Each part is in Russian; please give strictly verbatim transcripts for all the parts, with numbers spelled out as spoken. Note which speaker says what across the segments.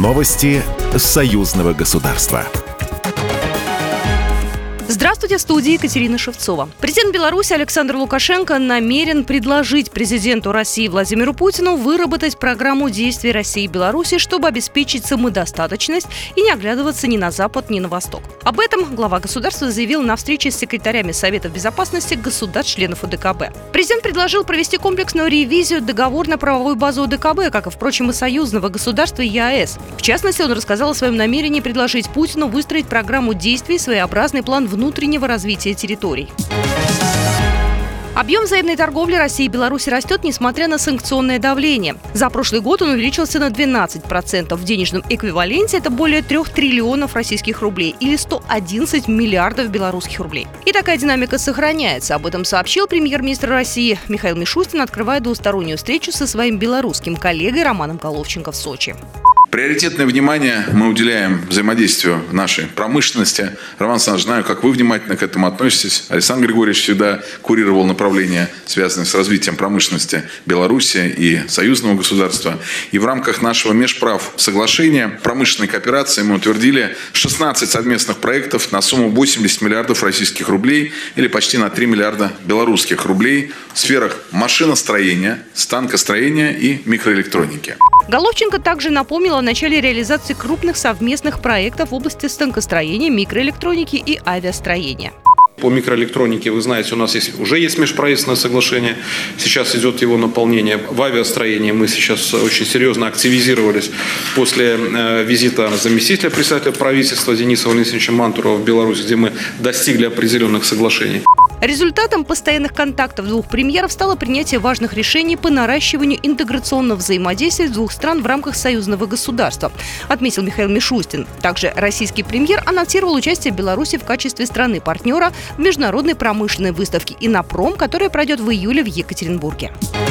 Speaker 1: Новости союзного государства.
Speaker 2: Здравствуйте, в студии Екатерина Шевцова. Президент Беларуси Александр Лукашенко намерен предложить президенту России Владимиру Путину выработать программу действий России и Беларуси, чтобы обеспечить самодостаточность и не оглядываться ни на Запад, ни на Восток. Об этом глава государства заявил на встрече с секретарями Совета безопасности государств-членов ОДКБ. Президент предложил провести комплексную ревизию договорно-правовой базы ОДКБ, как и, впрочем, и союзного государства и ЕАЭС. В частности, он рассказал о своем намерении предложить Путину выстроить программу действий, своеобразный план внутреннего развития территорий. Объем взаимной торговли России и Беларуси растет, несмотря на санкционное давление. За прошлый год он увеличился на двенадцать процентов. В денежном эквиваленте это более трех триллионов российских рублей или сто одиннадцать миллиардов белорусских рублей. И такая динамика сохраняется. Об этом сообщил премьер-министр России Михаил Мишустин, открывая двустороннюю встречу со своим белорусским коллегой Романом Головченко в Сочи.
Speaker 3: Приоритетное внимание мы уделяем взаимодействию нашей промышленности. Роман Александрович, знаю, как вы внимательно к этому относитесь. Александр Григорьевич всегда курировал направления, связанные с развитием промышленности Беларуси и союзного государства. И в рамках нашего межправ соглашения промышленной кооперации мы утвердили шестнадцать совместных проектов на сумму восемьдесят миллиардов российских рублей или почти на три миллиарда белорусских рублей в сферах машиностроения, станкостроения и микроэлектроники.
Speaker 2: Головченко также напомнил о начале реализации крупных совместных проектов в области станкостроения, микроэлектроники и авиастроения.
Speaker 4: По микроэлектронике, вы знаете, у нас есть, уже есть межправительственное соглашение. Сейчас идет его наполнение. В авиастроении мы сейчас очень серьезно активизировались после э, визита заместителя председателя правительства Дениса Валентиновича Мантурова в Беларусь, где мы достигли определенных соглашений.
Speaker 2: Результатом постоянных контактов двух премьеров стало принятие важных решений по наращиванию интеграционного взаимодействия двух стран в рамках союзного государства, отметил Михаил Мишустин. Также российский премьер анонсировал участие Беларуси в качестве страны-партнера в международной промышленной выставке «Иннопром», которая пройдет в июле в Екатеринбурге.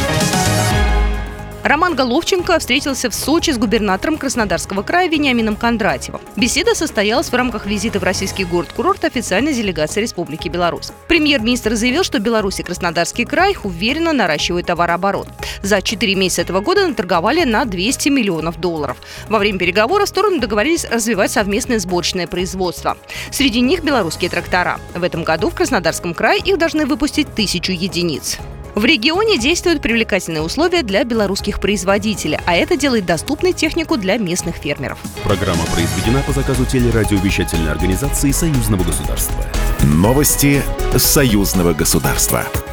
Speaker 2: Роман Головченко встретился в Сочи с губернатором Краснодарского края Вениамином Кондратьевым. Беседа состоялась в рамках визита в российский город-курорт официальной делегации Республики Беларусь. Премьер-министр заявил, что Беларусь и Краснодарский край уверенно наращивают товарооборот. За четыре месяца этого года наторговали на двести миллионов долларов. Во время переговоров стороны договорились развивать совместное сборочное производство. Среди них белорусские трактора. В этом году в Краснодарском крае их должны выпустить тысячу единиц. В регионе действуют привлекательные условия для белорусских производителей, а это делает доступной технику для местных фермеров.
Speaker 1: Программа произведена по заказу телерадиовещательной организации союзного государства. Новости союзного государства.